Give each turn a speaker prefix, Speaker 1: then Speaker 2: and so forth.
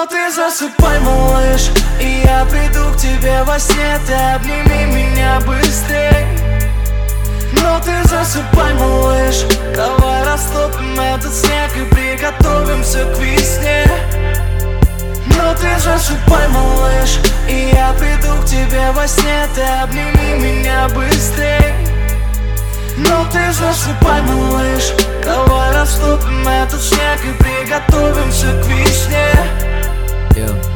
Speaker 1: Но ты засыпай, малыш, и я приду к тебе во сне. Ты обними меня быстрей. Но ты засыпай, малыш, давай растопим этот снег и приготовимся к весне. Но ты засыпай, малыш, и я приду к тебе во сне. Ты обними меня быстрей. Но ты засыпай, малыш, давай растопим этот снег и приготовимся к весне.
Speaker 2: Yeah.